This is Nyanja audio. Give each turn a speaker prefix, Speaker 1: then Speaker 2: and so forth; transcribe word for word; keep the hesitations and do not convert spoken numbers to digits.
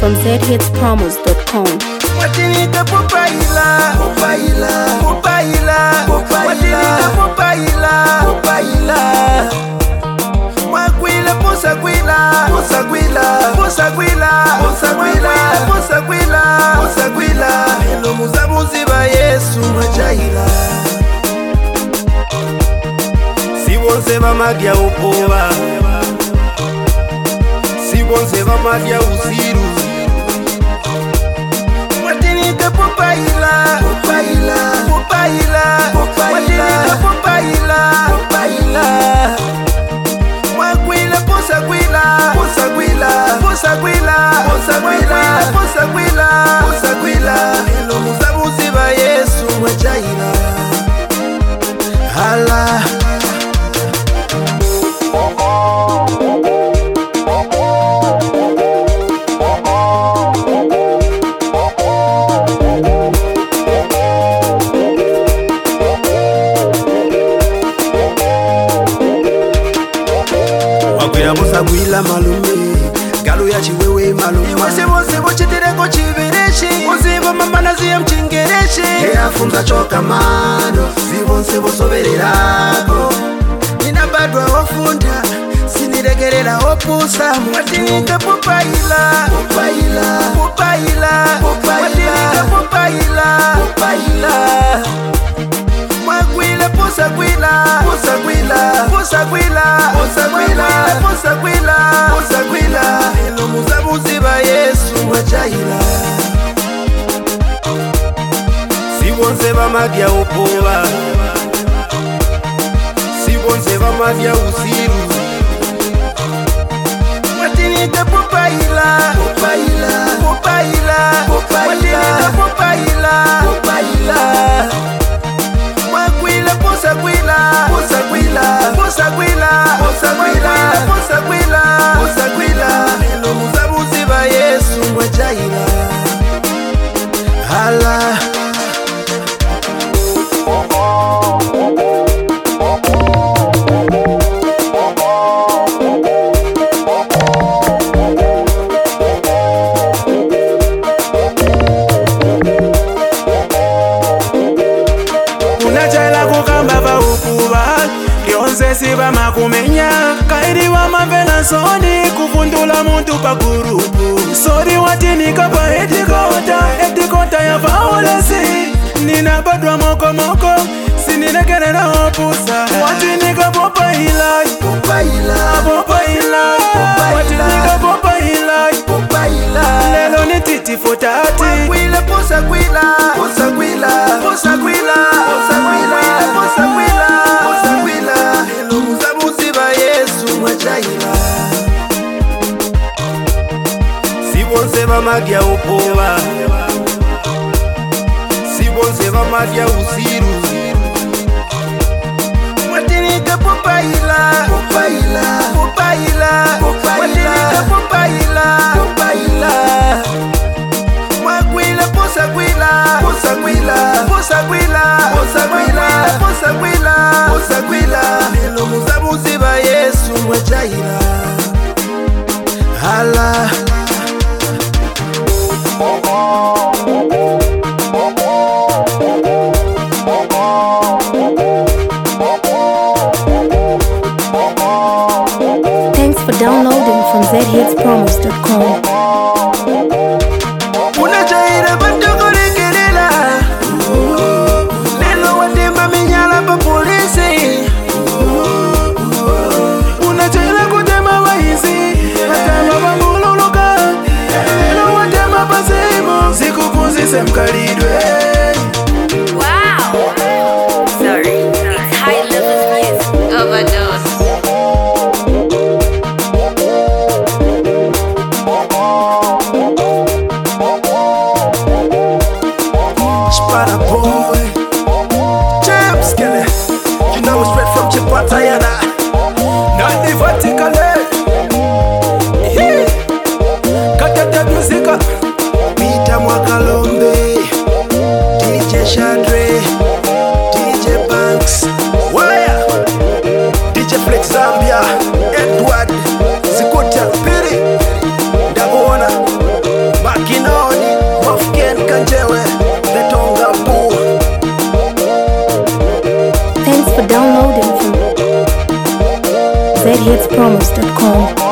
Speaker 1: from z hits promos dot com.
Speaker 2: Watinika popaila, popaila, popaila, popaila, popaila, popaila. Mwagwila posagwila, posagwila, posagwila, posagwila, posagwila, posagwila. Elo muzabuzi ba Yesu mwajaila. Sibonse bamagya upoba, sibonse bamagya usiru. Watinika popaila, popaila, popaila, popaila, popaila, popaila. Mwagwila posagwila, posagwila, posagwila, posagwila, posagwila, posagwila. Elo muzabuzi ba Yesu mwajaila. Hala Musagwila malume, galu ya chiwewe malume. Iwase wose bochitireko chibireshi, uziva mama naziya mchingereshi. Hea funza choka mano, zivonse bosobererako. Nina badwa ofunda, siniregerera opusa. Watinika popaila, popaila, popaila, popaila, popaila, popaila. Mwagwila posagwila, posagwila, posagwila, posagwila, posagwila, posagwila. Elo muzabuzi ba Yesu mwajaila. Sibonse bamagya upoba, sibonse bamagya usiru. Watinika popaila, popaila, popaila, popaila, popaila, popaila. Mwagwila posagwila, posagwila, posagwila, posagwila, posagwila, posagwila. Elo muzabuzi ba Yesu mwajaila. Hala siba makumenya kairi wa mavela soni kufundula muntu pa gurupu. Sori watinika pa etikota, etikota ya faulesi. Nina badwa moko moko, sininegerera opusa. Watinika popaila, popaila, popaila, watinika popaila, popaila. Lelo ni titi fotati. Mwagwila posagwila, posagwila, posagwila, posagwila, posagwila, posagwila. Elo muzabuzi ba Yesu mwajaila. Sibonse bamagya upoba, sibonse bamagya usiru. Watinika popaila, popaila, popaila, popaila, popaila, popaila. Mwagwila posagwila, posagwila, posagwila, posagwila, posagwila, posagwila. Elo muzabuzi ba Yesu mwajaila. Hala
Speaker 1: Thanks for downloading from z hits promos dot com.
Speaker 2: Unajaira bandogo rekelela, lelo watemba minyala pa polisi. Unajaira kutema waizi, watema bambululuka. Lelo watema pasemo, zikupuzise mkalidwe.
Speaker 3: Wow! Sorry, it's high levels music. Overdose.
Speaker 2: Spada boy, James Kelly. You know it's straight from Chipatayana. Not the vertically. Katata music. Peter Mwakalombe, D J Chandre, D J Banks, Wire, D J Flex Zambia, Edward, Zikuta, Piri, Dabona,
Speaker 1: zhitspromos dot com.